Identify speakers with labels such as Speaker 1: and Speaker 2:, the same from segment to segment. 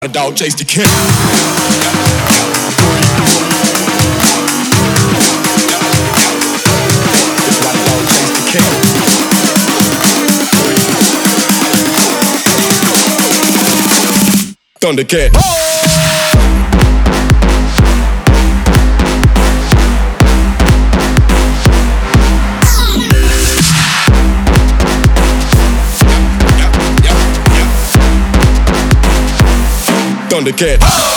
Speaker 1: A dog chased the cat. That's why the dog chased the cat. Thundercat. Thundercat.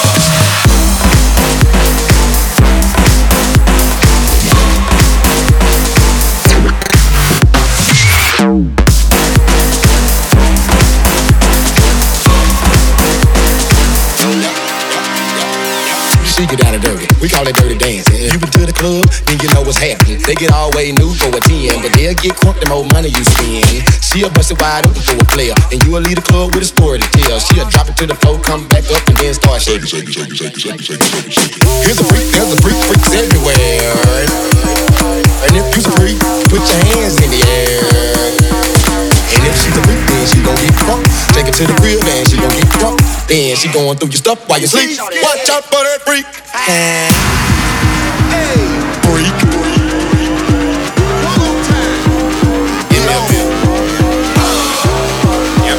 Speaker 1: She get down and dirty, we call it dirty dancing. You been to the club, then you know what's happening. They get all way new for a 10, but they'll get crunk the more money you spend. She'll bust it wide open for a player, and you'll leave the club with a story to tell. She'll drop it to the floor, come back up, and then start shaking. Here's a freak, there's a freak, freaks everywhere. And if you's a freak, put your hands in the air. And if she's a freak, then she gon' get drunk. Take her to the crib, and she gon' get drunk. Then she going through your stuff while you sleep. Watch out for that freak. Hey, freak. One more time. In that bit. Yep.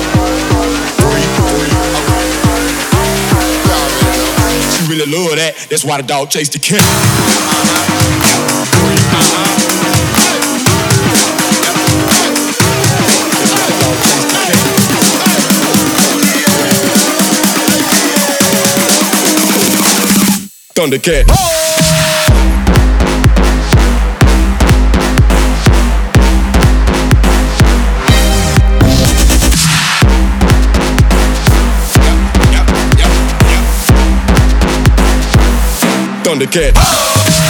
Speaker 1: Freak. She really love that. That's why the dog chased the cat. Thundercat. Thundercat.